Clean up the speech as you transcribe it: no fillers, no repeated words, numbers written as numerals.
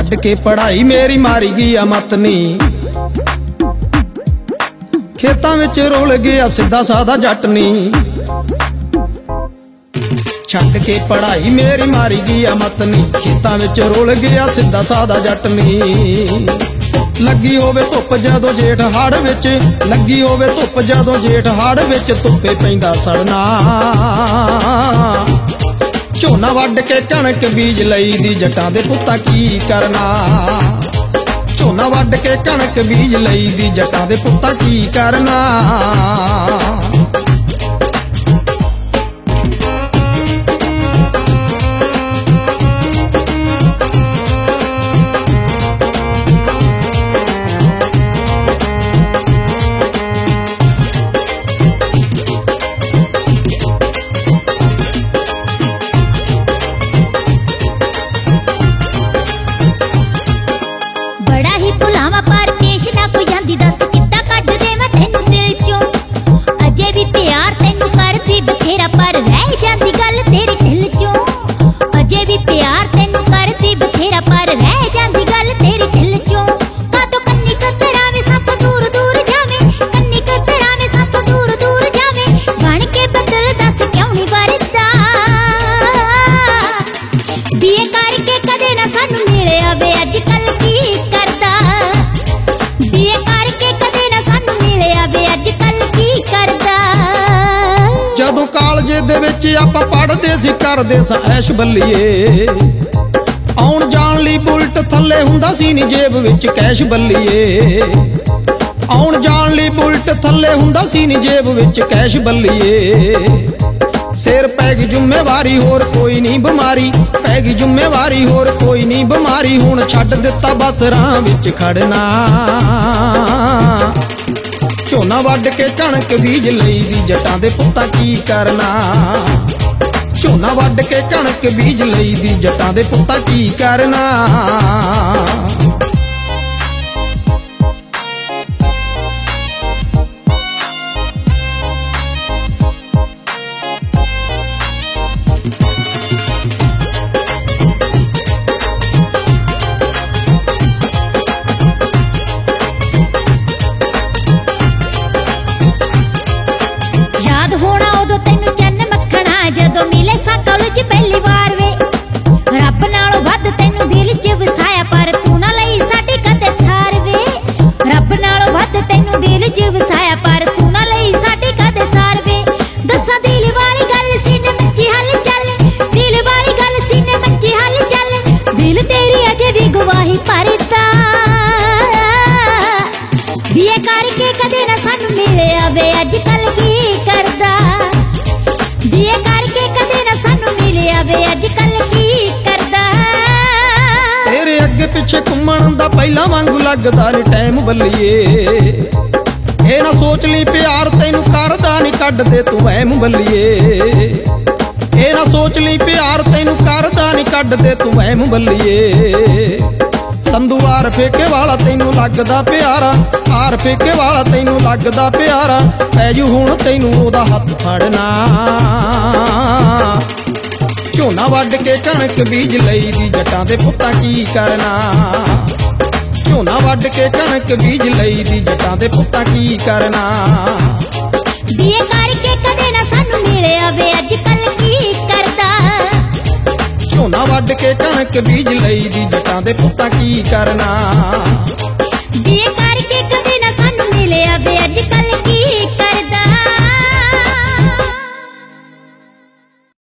छड्ड के पढ़ाई मेरी मारी गई मत नी। खेतां विच रुल गया सीधा साधा जट नी। छड्ड के पढ़ाई मेरी मारी गई मत नी। खेतां विच रुल गया सीधा साधा जट नी। लगी होवे धुप जदों जेठ हाड़ विच, लगी होवे धुप जदों जेठ हाड़ विच, धुप्पे पैंदा सड़ना। झोना वड्ड के कणक बीज लई दी जटां दे पुत्तां की करना। झोना वड्ड के कणक बीज लई दी जटां दे पुत्तां की करना। दे विच आपां पढ़दे सी करदे सा ऐश बल्लीए। आउण जाण लई बुलट थल्ले हुंदा सी नी जेब विच कैश बल्लीए। आउण जाण लई बुलट थल्ले हुंदा सी नी जेब विच कैश बल्लीए। सिर पै गई जिम्मेवारी होर कोई नहीं बीमारी, पै गई जिम्मेवारी होर कोई नहीं बीमारी। हुण छड्ड दित्ता बस राह विच खड़ना। झोना वड्ड के कणक बीज लई दी जटां दे पुत्तां की करना। झोना वड्ड के कणक बीज लई दी जटां दे पुत्तां की करना। पहली बार वे रब नालों वध तैनू दिल च वसाया, पर तू ना लई साडी कदे सार वे। रब नालों वध तैनू दिल च वसाया, पर तू ना लई साडी कदे सार वे। दस्सां दिल वाली गल सीने मच्ची हल चल, दिल वाली गल सीने मच्ची हल चल। दिल तेरी अजे भी गवाही भरदा, बीए करके कदे ना सानू मिलिया वे अजकल की करदा। बीए करके कदे ना सानू मिलिया वे अजकल की करदा। तेरे अगे पिछे घुम्मण दा पहला वांगू लगदा नी टाइम बल्लीए। ए ना सोच ली प्यार तैनू करदा नी कड्ड दे तू वहम बल्लीए। ए ना सोच ली प्यार तैनू करदा नी कड्ड दे तू वहम बल्लीए। संधू आर फेके वाला तैनू लगदा प्यारा, आर फेके वाला तैनू लगदा प्यारा। पैजू हुण तैनू ओदा हत्थ फड़ना। झोना वड्ड के कणक बीज लई दी जटां दे पुत्तां की करना। झोना वड्ड के कणक बीज लई दी जटां दे पुत्तां की करना। बीए करके कदे ना सानू मिलिया वे अजकल की करदा। झोना वड्ड के कणक बीज लई दी जटां दे पुत्तां की करना।